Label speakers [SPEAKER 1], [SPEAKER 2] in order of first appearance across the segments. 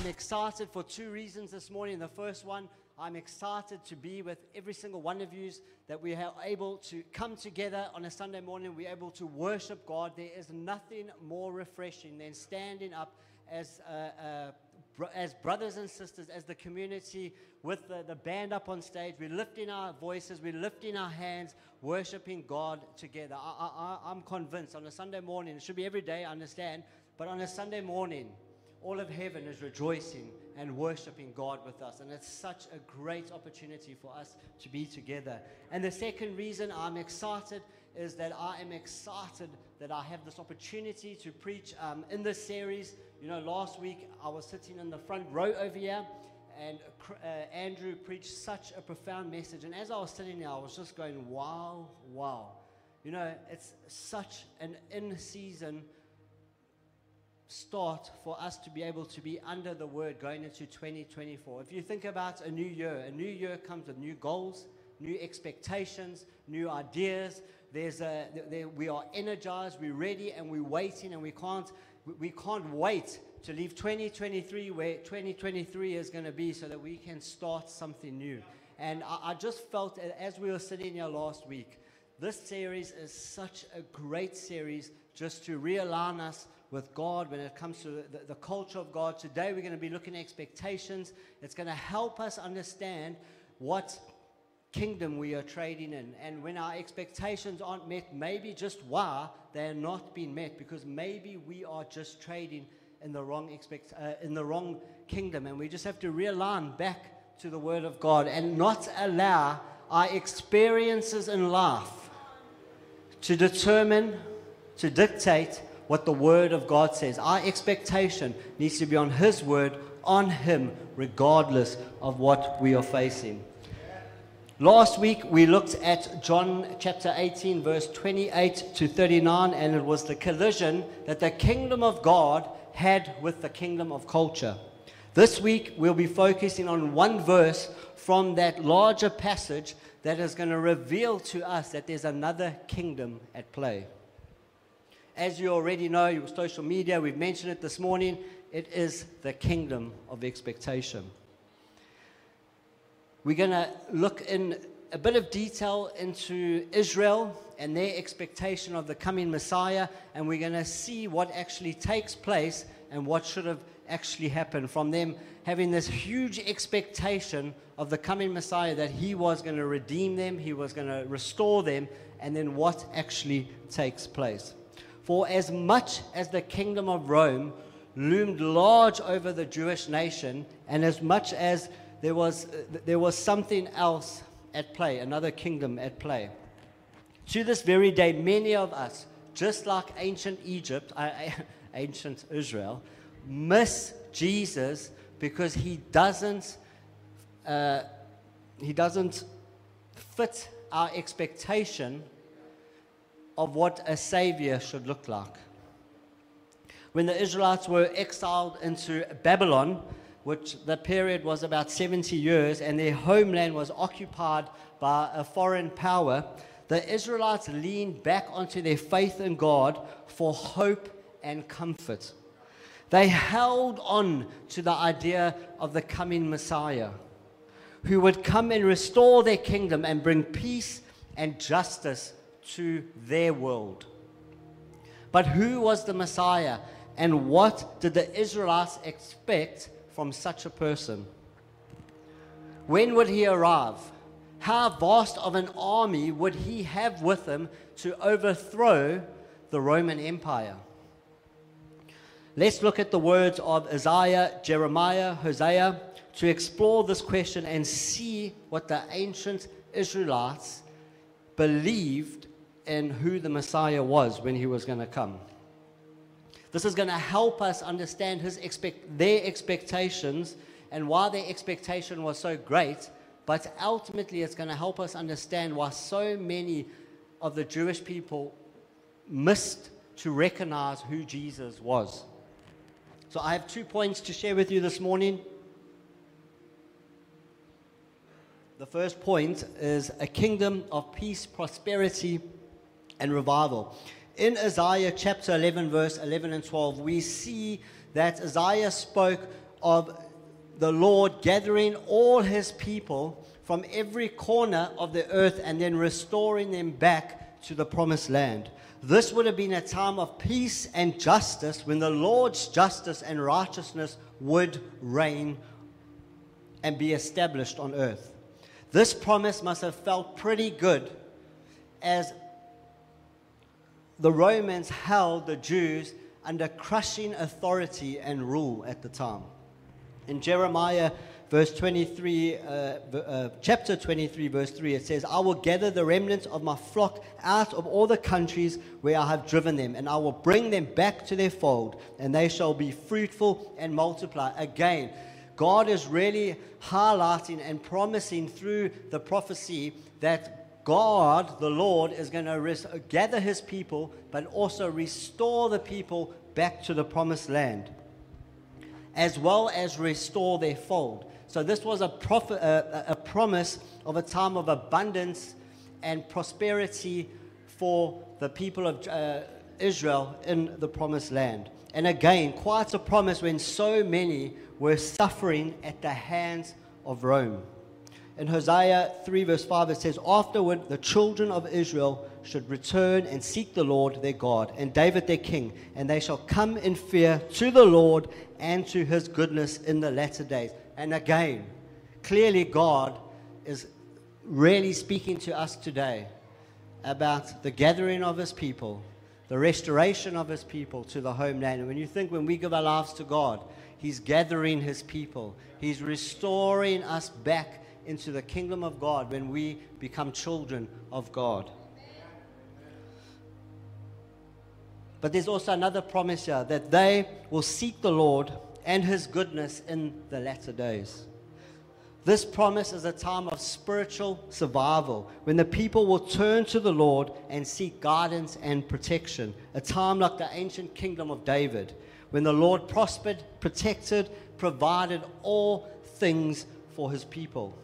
[SPEAKER 1] I'm excited for two reasons this morning. The first one, I'm excited to be with every single one of you, that we are able to come together on a Sunday morning. We're able to worship God. There is nothing more refreshing than standing up as brothers and sisters, as the community, with the band up on stage. We're lifting our voices, we're lifting our hands, worshiping God together. I'm convinced on a Sunday morning, it should be every day, I understand, but on a Sunday morning, all of heaven is rejoicing and worshiping God with us. And it's such a great opportunity for us to be together. And the second reason I'm excited is that I am excited that I have this opportunity to preach in this series. You know, last week I was sitting in the front row over here, and Andrew preached such a profound message. And as I was sitting there, I was just going, wow, wow. You know, it's such an in-season start for us to be able to be under the word going into 2024. If you think about a new year comes with new goals, new expectations, new ideas. We are energized, we're ready, and we're waiting, and we can't wait to leave 2023 where 2023 is going to be, so that we can start something new. And I just felt, as we were sitting here last week, this series is such a great series just to realign us with God when it comes to the culture of God. Today we're going to be looking at expectations. It's going to help us understand what kingdom we are trading in. And when our expectations aren't met, maybe just why they are not being met, because maybe we are just trading in the wrong kingdom. And we just have to realign back to the Word of God and not allow our experiences in life to dictate what the Word of God says. Our expectation needs to be on His Word, on Him, regardless of what we are facing. Last week, we looked at John chapter 18, verse 28 to 39, and it was the collision that the kingdom of God had with the kingdom of culture. This week, we'll be focusing on one verse from that larger passage that is going to reveal to us that there's another kingdom at play. As you already know, your social media, we've mentioned it this morning, it is the kingdom of expectation. We're going to look in a bit of detail into Israel and their expectation of the coming Messiah, and we're going to see what actually takes place and what should have actually happened from them having this huge expectation of the coming Messiah, that he was going to redeem them, he was going to restore them, and then what actually takes place. For as much as the kingdom of Rome loomed large over the Jewish nation, and as much as there was something else at play, another kingdom at play, to this very day, many of us, just like ancient Israel, miss Jesus because he doesn't fit our expectation of what a savior should look like. When the Israelites were exiled into Babylon, which the period was about 70 years, and their homeland was occupied by a foreign power, the Israelites leaned back onto their faith in God for hope and comfort. They held on to the idea of the coming Messiah, who would come and restore their kingdom and bring peace and justice to their world. But who was the Messiah, and what did the Israelites expect from such a person? When would he arrive? How vast of an army would he have with him to overthrow the Roman Empire? Let's look at the words of Isaiah, Jeremiah, Hosea to explore this question and see what the ancient Israelites believed in who the Messiah was when he was going to come. This is going to help us understand their expectations and why their expectation was so great, but ultimately it's going to help us understand why so many of the Jewish people missed to recognize who Jesus was. So I have 2 points to share with you this morning. The first point is a kingdom of peace, prosperity, and revival. In Isaiah chapter 11, verse 11 and 12, we see that Isaiah spoke of the Lord gathering all his people from every corner of the earth and then restoring them back to the promised land. This would have been a time of peace and justice when the Lord's justice and righteousness would reign and be established on earth. This promise must have felt pretty good as the Romans held the Jews under crushing authority and rule at the time. In Jeremiah chapter 23, verse 3, it says, I will gather the remnants of my flock out of all the countries where I have driven them, and I will bring them back to their fold, and they shall be fruitful and multiply. Again, God is really highlighting and promising through the prophecy that God, the Lord, is going to gather his people, but also restore the people back to the promised land, as well as restore their fold. So this was a promise of a time of abundance and prosperity for the people of Israel in the promised land. And again, quite a promise when so many were suffering at the hands of Rome. In Hosea 3 verse 5 it says, afterward the children of Israel should return and seek the Lord their God and David their king, and they shall come in fear to the Lord and to his goodness in the latter days. And again, clearly God is really speaking to us today about the gathering of his people, the restoration of his people to the homeland. And when you think when we give our lives to God, he's gathering his people. He's restoring us back into the kingdom of God when we become children of God. But there's also another promise here, that they will seek the Lord and his goodness in the latter days. This promise is a time of spiritual survival when the people will turn to the Lord and seek guidance and protection. A time like the ancient kingdom of David, when the Lord prospered, protected, provided all things for his people.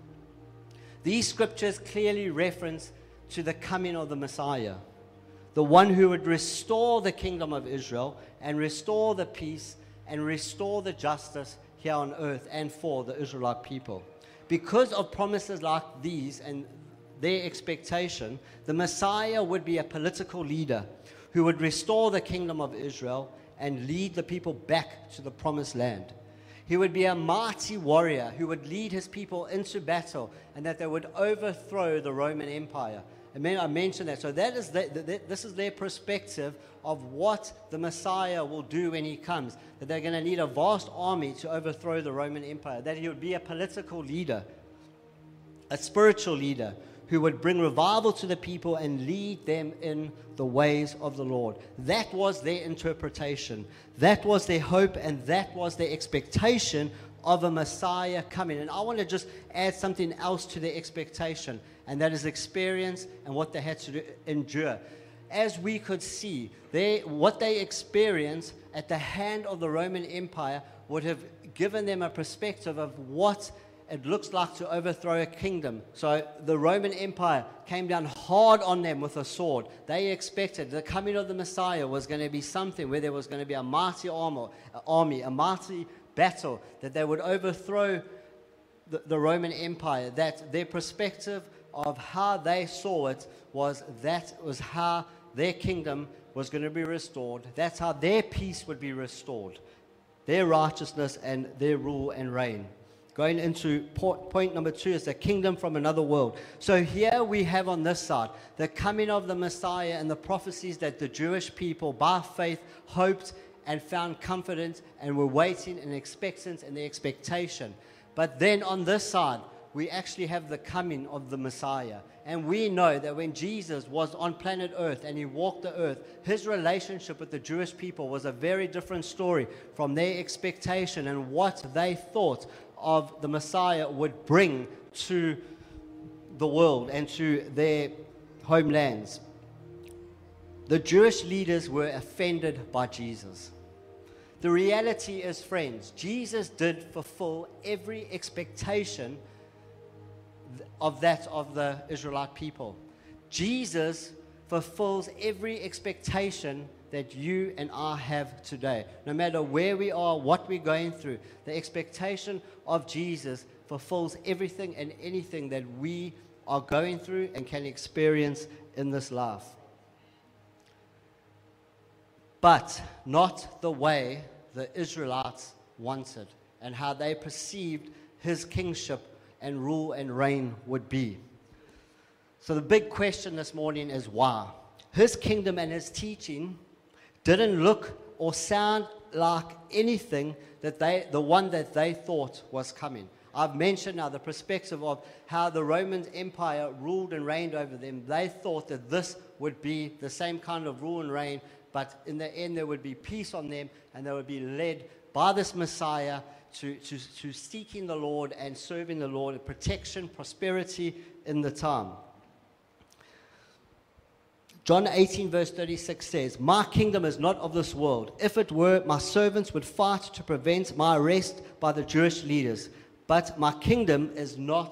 [SPEAKER 1] These scriptures clearly reference to the coming of the Messiah, the one who would restore the kingdom of Israel and restore the peace and restore the justice here on earth and for the Israelite people. Because of promises like these and their expectation, the Messiah would be a political leader who would restore the kingdom of Israel and lead the people back to the promised land. He would be a mighty warrior who would lead his people into battle and that they would overthrow the Roman Empire. I mentioned that. So that is this is their perspective of what the Messiah will do when he comes. That they're going to need a vast army to overthrow the Roman Empire. That he would be a political leader, a spiritual leader who would bring revival to the people and lead them in the ways of the Lord. That was their interpretation. That was their hope, and that was their expectation of a Messiah coming. And I want to just add something else to their expectation, and that is experience and what they had to endure. As we could see, what they experienced at the hand of the Roman Empire would have given them a perspective of what it looks like to overthrow a kingdom. So the Roman Empire came down hard on them with a sword. They expected the coming of the Messiah was going to be something where there was going to be a mighty army, a mighty battle, that they would overthrow the Roman Empire, that their perspective of how they saw it was that was how their kingdom was going to be restored. That's how their peace would be restored, their righteousness and their rule and reign. Going into point number 2 is the kingdom from another world. So here we have on this side the coming of the Messiah and the prophecies that the Jewish people by faith hoped and found confidence and were waiting and expectant in the expectation. But then on this side, we actually have the coming of the Messiah. And we know that when Jesus was on planet Earth and he walked the earth, his relationship with the Jewish people was a very different story from their expectation and what they thought of the Messiah would bring to the world and to their homelands. The Jewish leaders were offended by Jesus. The reality is, friends, Jesus did fulfill every expectation of that of the Israelite people. Jesus fulfills every expectation that you and I have today. No matter where we are, what we're going through, the expectation of Jesus fulfills everything and anything that we are going through and can experience in this life. But not the way the Israelites wanted and how they perceived his kingship and rule and reign would be. So the big question this morning is why? His kingdom and his teaching didn't look or sound like anything that the one that they thought was coming. I've mentioned now the perspective of how the Roman Empire ruled and reigned over them. They thought that this would be the same kind of rule and reign, but in the end there would be peace on them, and they would be led by this Messiah to seeking the Lord and serving the Lord, protection, prosperity in the time. John 18 verse 36 says, "My kingdom is not of this world. If it were, my servants would fight to prevent my arrest by the Jewish leaders. But my kingdom is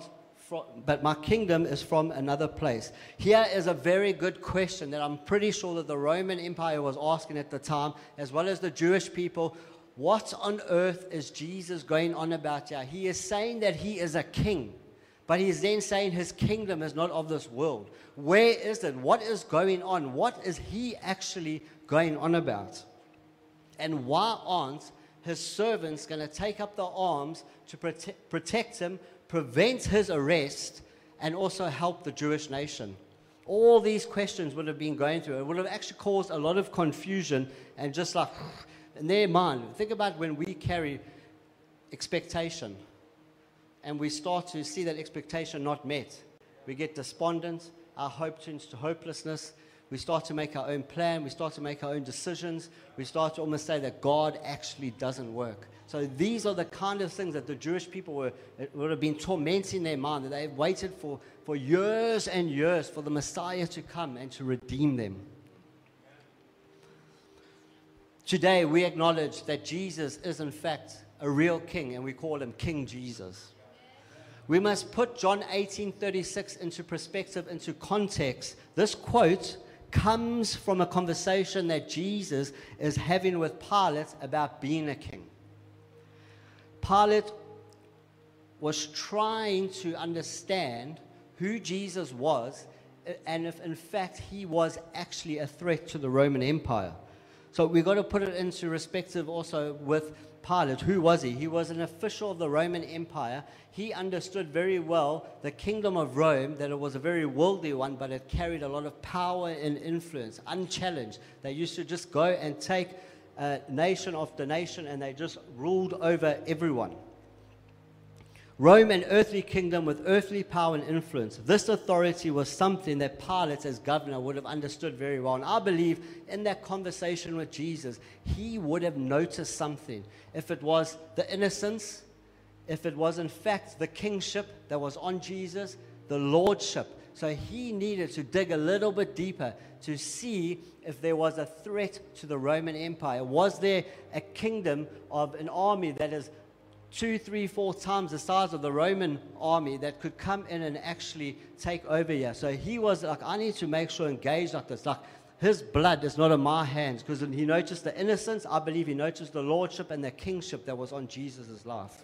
[SPEAKER 1] from another place." Here is a very good question that I'm pretty sure that the Roman Empire was asking at the time, as well as the Jewish people. What on earth is Jesus going on about here? He is saying that he is a king, but he's then saying his kingdom is not of this world. Where is it? What is going on? What is he actually going on about? And why aren't his servants going to take up the arms to protect him, prevent his arrest, and also help the Jewish nation? All these questions would have been going through. It would have actually caused a lot of confusion and just like in their mind. Think about when we carry expectation and we start to see that expectation not met. We get despondent, our hope turns to hopelessness. We start to make our own plan. We start to make our own decisions. We start to almost say that God actually doesn't work. So these are the kind of things that the Jewish people would have been tormenting their mind, that they've waited for years and years for the Messiah to come and to redeem them. Today we acknowledge that Jesus is in fact a real king, and we call him King Jesus. We must put John 18:36 into perspective, into context. This quote comes from a conversation that Jesus is having with Pilate about being a king. Pilate was trying to understand who Jesus was and if in fact he was actually a threat to the Roman Empire. So we've got to put it into perspective also with Pilate. Who was he? He was an official of the Roman Empire. He understood very well the kingdom of Rome, that it was a very worldly one, but it carried a lot of power and influence, unchallenged. They used to just go and take nation after nation, and they just ruled over everyone. Rome, an earthly kingdom with earthly power and influence. This authority was something that Pilate, as governor, would have understood very well. And I believe in that conversation with Jesus, he would have noticed something. If it was the innocence, if it was in fact the kingship that was on Jesus, the lordship. So he needed to dig a little bit deeper to see if there was a threat to the Roman Empire. Was there a kingdom of an army that is 2, 3, 4 times the size of the Roman army that could come in and actually take over here? So he was like, I need to make sure engage like this. Like, his blood is not in my hands, because he noticed the innocence. I believe he noticed the lordship and the kingship that was on Jesus' life.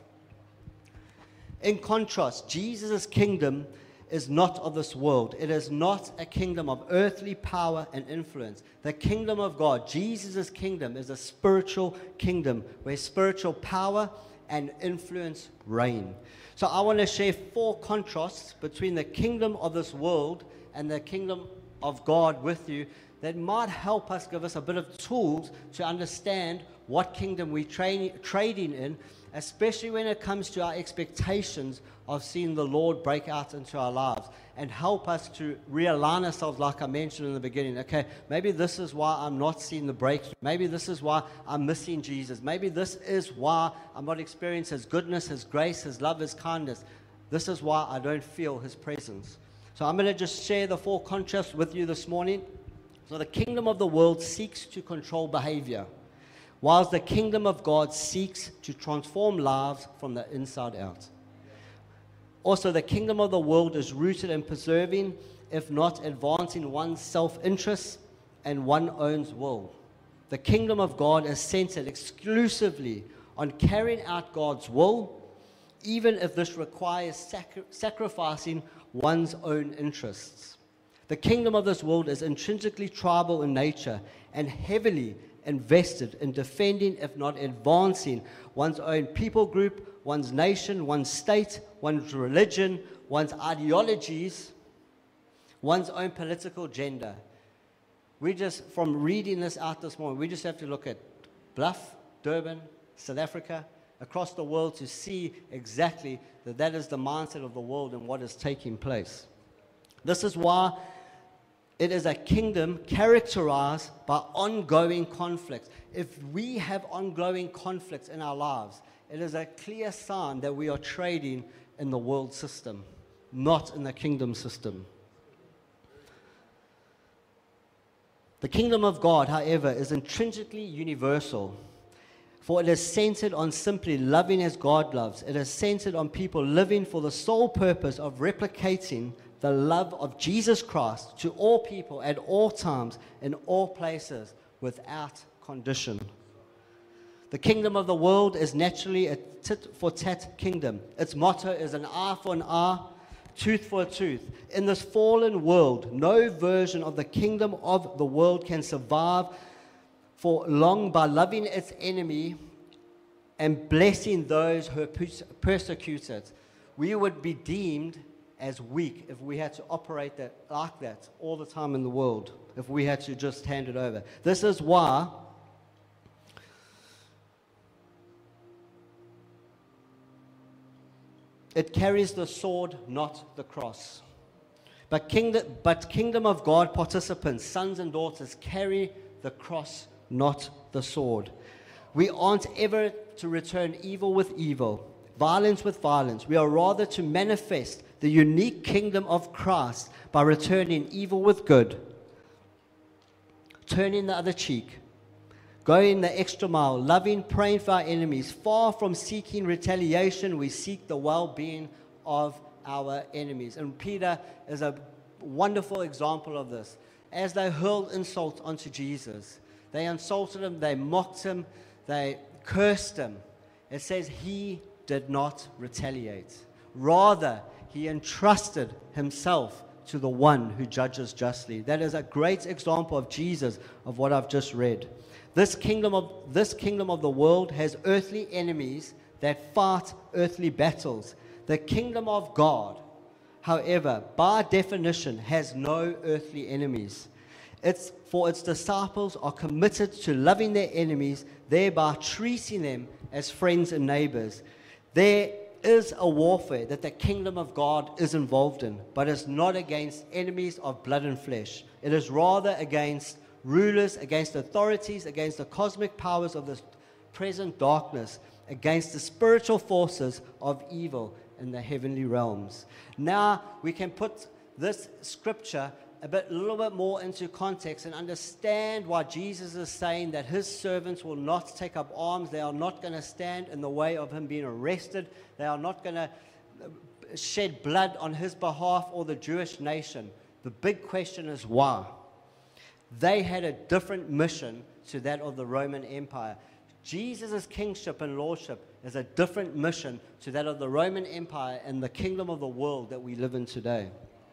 [SPEAKER 1] In contrast, Jesus' kingdom is not of this world. It is not a kingdom of earthly power and influence. The kingdom of God, Jesus' kingdom, is a spiritual kingdom where spiritual power and influence reign. So I want to share 4 contrasts between the kingdom of this world and the kingdom of God with you that might help us, give us a bit of tools to understand what kingdom we're trading in, especially when it comes to our expectations of seeing the Lord break out into our lives, and help us to realign ourselves, like I mentioned in the beginning. Okay, maybe this is why I'm not seeing the breakthrough. Maybe this is why I'm missing Jesus. Maybe this is why I'm not experiencing His goodness, His grace, His love, His kindness. This is why I don't feel His presence. So I'm going to just share the 4 contrasts with you this morning. So the kingdom of the world seeks to control behavior, whilst the kingdom of God seeks to transform lives from the inside out. Also, the kingdom of the world is rooted in preserving if not advancing one's self-interest and one's own will. The kingdom of God is centered exclusively on carrying out God's will, even if this requires sacrificing one's own interests. The kingdom of this world is intrinsically tribal in nature and heavily invested in defending, if not advancing, one's own people group, one's nation, one's state, one's religion, one's ideologies, one's own political agenda. We just, from reading this out this morning, we just have to look at Bluff, Durban, South Africa, across the world to see exactly that that is the mindset of the world and what is taking place. This is why it is a kingdom characterized by ongoing conflicts. If we have ongoing conflicts in our lives, it is a clear sign that we are trading in the world system, not in the kingdom system. The kingdom of God, however, is intrinsically universal, for it is centered on simply loving as God loves. It is centered on people living for the sole purpose of replicating the love of Jesus Christ to all people at all times, in all places, without condition. The kingdom of the world is naturally a tit-for-tat kingdom. Its motto is an eye for an eye, tooth for a tooth. In this fallen world, no version of the kingdom of the world can survive for long by loving its enemy and blessing those who persecute it. We would be deemed as weak if we had to operate that like that all the time in the world, if we had to just hand it over. This is why it carries the sword, not the cross. But kingdom of God participants, sons and daughters, carry the cross, not the sword. We aren't ever to return evil with evil, violence with violence. We are rather to manifest the unique kingdom of Christ by returning evil with good, turning the other cheek, going the extra mile, loving, praying for our enemies. Far from seeking retaliation, we seek the well-being of our enemies. And Peter is a wonderful example of this. As they hurled insult onto Jesus, they insulted him, they mocked him, they cursed him. It says he did not retaliate. Rather, he entrusted himself to the one who judges justly. That is a great example of Jesus, of what I've just read. This kingdom of the world has earthly enemies that fight earthly battles. The kingdom of God, however, by definition, has no earthly enemies. For its disciples are committed to loving their enemies, thereby treating them as friends and neighbors. There is a warfare that the kingdom of God is involved in, but it's not against enemies of blood and flesh. It is rather against rulers, against authorities, against the cosmic powers of this present darkness, against the spiritual forces of evil in the heavenly realms. Now we can put this scripture a little bit more into context and understand why Jesus is saying that his servants will not take up arms. They are not going to stand in the way of him being arrested. They are not going to shed blood on his behalf or the Jewish nation. The big question is why? They had a different mission to that of the Roman Empire. Jesus' kingship and lordship is a different mission to that of the Roman Empire and the kingdom of the world that we live in today.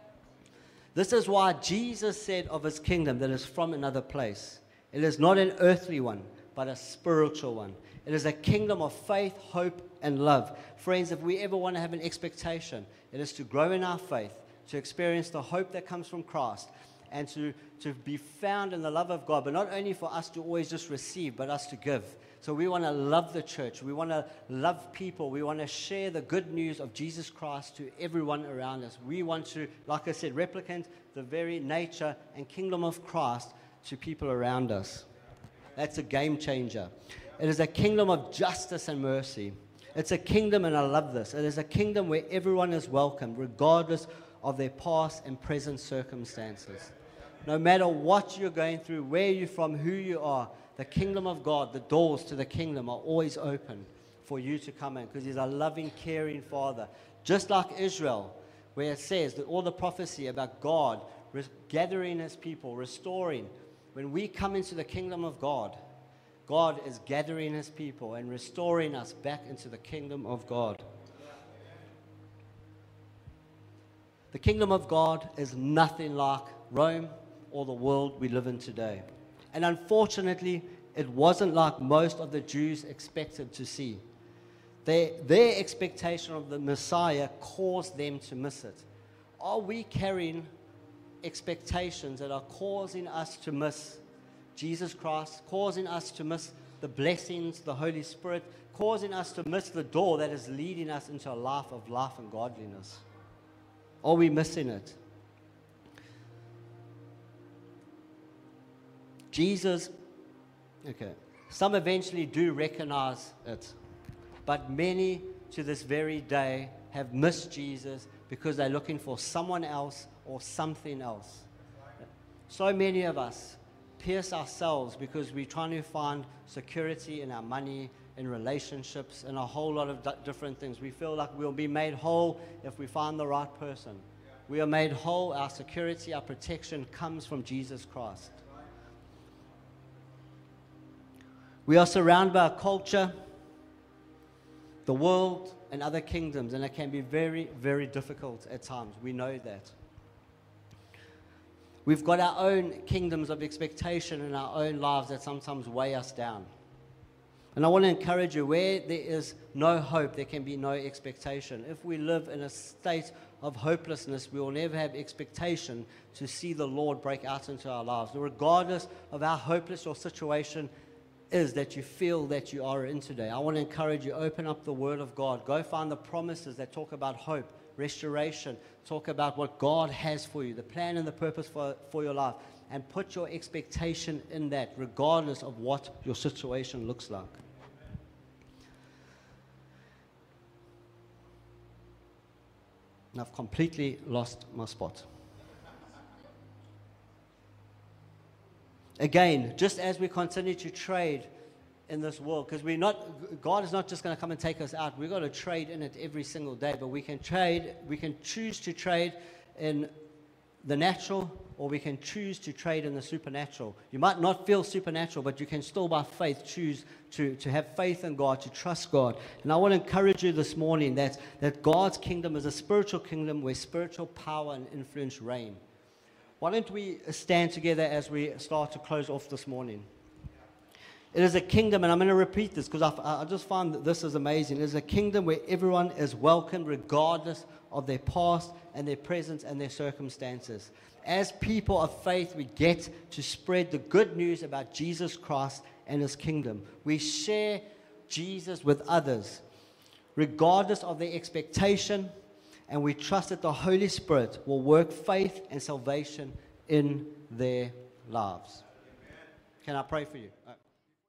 [SPEAKER 1] This is why Jesus said of his kingdom that is from another place. It is not an earthly one, but a spiritual one. It is a kingdom of faith, hope, and love. Friends, if we ever want to have an expectation, it is to grow in our faith, to experience the hope that comes from Christ, and to be found in the love of God, but not only for us to always just receive, but us to give. So we want to love the church. We want to love people. We want to share the good news of Jesus Christ to everyone around us. We want to, like I said, replicate the very nature and kingdom of Christ to people around us. That's a game changer. It is a kingdom of justice and mercy. It's a kingdom, and I love this, it is a kingdom where everyone is welcome, regardless of their past and present circumstances. No matter what you're going through, where you're from, who you are, the kingdom of God, the doors to the kingdom are always open for you to come in, because he's a loving, caring Father. Just like Israel, where it says that all the prophecy about God gathering his people, restoring. When we come into the kingdom of God, God is gathering his people and restoring us back into the kingdom of God. The kingdom of God is nothing like Rome or the world we live in today. And unfortunately, it wasn't like most of the Jews expected to see. Their expectation of the Messiah caused them to miss it. Are we carrying expectations that are causing us to miss Jesus Christ, causing us to miss the blessings, the Holy Spirit, causing us to miss the door that is leading us into a life of life and godliness? Are we missing it? Jesus, okay, some eventually do recognize it, but many to this very day have missed Jesus because they're looking for someone else or something else. So many of us pierce ourselves because we're trying to find security in our money, in relationships, and a whole lot of different things. We feel like we'll be made whole if we find the right person. We are made whole. Our security, our protection comes from Jesus Christ. We are surrounded by a culture, the world, and other kingdoms, and it can be very, very difficult at times. We know that. We've got our own kingdoms of expectation in our own lives that sometimes weigh us down. And I want to encourage you, where there is no hope, there can be no expectation. If we live in a state of hopelessness, we will never have expectation to see the Lord break out into our lives. Regardless of how hopeless your situation is that you feel that you are in today, I want to encourage you, open up the Word of God. Go find the promises that talk about hope, restoration, talk about what God has for you, the plan and the purpose for your life, and put your expectation in that, regardless of what your situation looks like. And I've completely lost my spot. Again, just as we continue to trade in this world, because God is not just going to come and take us out. We've got to trade in it every single day, but we can choose to trade in the natural, or we can choose to trade in the supernatural. You might not feel supernatural, but you can still by faith choose to have faith in God, to trust God. And I want to encourage you this morning that God's kingdom is a spiritual kingdom where spiritual power and influence reign. Why don't we stand together as we start to close off this morning? It is a kingdom, and I'm going to repeat this because I just find that this is amazing. It is a kingdom where everyone is welcomed regardless of their past and their present and their circumstances. As people of faith, we get to spread the good news about Jesus Christ and his kingdom. We share Jesus with others regardless of their expectation, and we trust that the Holy Spirit will work faith and salvation in their lives. Can I pray for you?